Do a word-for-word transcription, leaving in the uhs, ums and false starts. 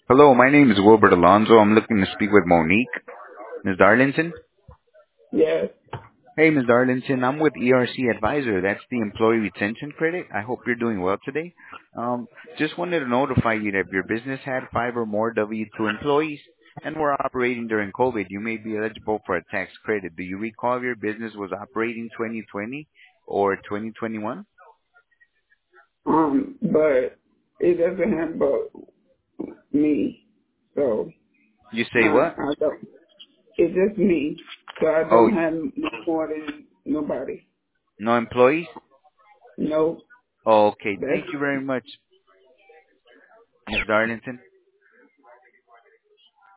Hello, my name is Wilbert Alonzo. I'm looking to speak with Monique. Miz Darlington? Yes. Hey, Miz Darlington, I'm with E R C Advisor. That's the Employee Retention Credit. I hope you're doing well today. Um, just wanted to notify you that if your business had five or more W two employees and were operating during COVID, you may be eligible for a tax credit. Do you recall if your business was operating twenty twenty or twenty twenty-one? Um, but it doesn't have but me. So You I say what? I don't it's just me. So I Oh, don't have no more than nobody. no employees? No, Oh, okay. that's Thank you very much, Miz Darlington.